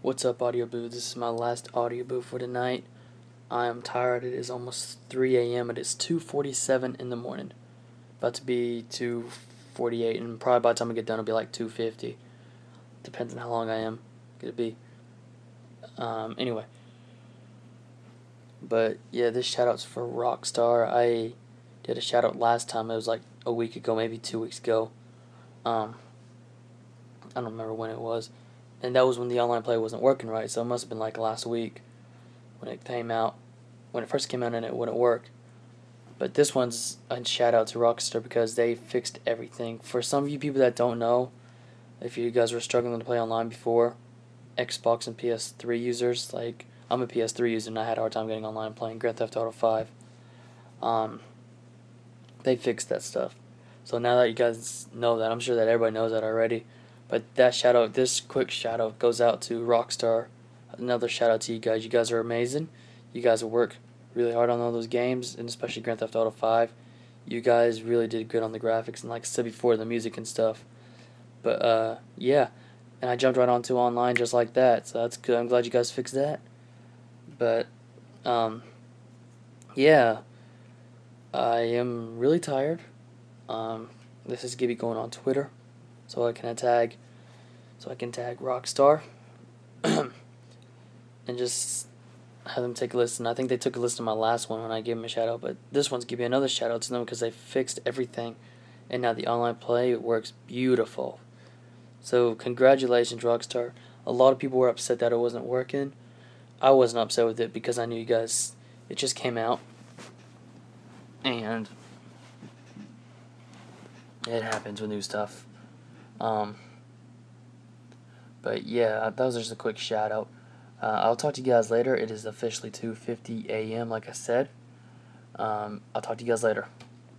What's up, Audio Boo? This is my last Audio Boo for tonight. I am tired. It is almost 3 a.m. It is 2:47 in the morning. About to be 2:48, and probably by the time I get done, it'll be like 2:50. Depends on how long I am gonna be. Anyway. But yeah, this shout out's for Rockstar. I did a shout out last time. It was like a week ago, maybe 2 weeks ago. I don't remember when it was. And that was when the online play wasn't working right, so it must have been like last week when it came out. When it first came out and it wouldn't work. But this one's a shout out to Rockstar because they fixed everything. For some of you people that don't know, if you guys were struggling to play online before, Xbox and PS3 users, like I'm a PS3 user and I had a hard time getting online playing Grand Theft Auto 5. They fixed that stuff. So now that you guys know that, I'm sure that everybody knows that already. But that shout out, this quick shout out goes out to Rockstar. Another shout out to you guys. You guys are amazing. You guys work really hard on all those games, and especially Grand Theft Auto 5. You guys really did good on the graphics and, like I said before, the music and stuff. But yeah, and I jumped right onto online just like that, so that's good. I'm glad you guys fixed that. But yeah, I am really tired. This is Gibby going on Twitter, so I can tag Rockstar, and just have them take a listen. I think they took a listen to my last one when I gave them a shout out, but this one's giving another shout out to them because they fixed everything, and now the online play works beautiful. So congratulations, Rockstar. A lot of people were upset that it wasn't working. I wasn't upset with it because I knew you guys. It just came out, and it happens with new stuff. But yeah, that was just a quick shout out. I'll talk to you guys later. It is officially 2:50 a.m. like I said. I'll talk to you guys later.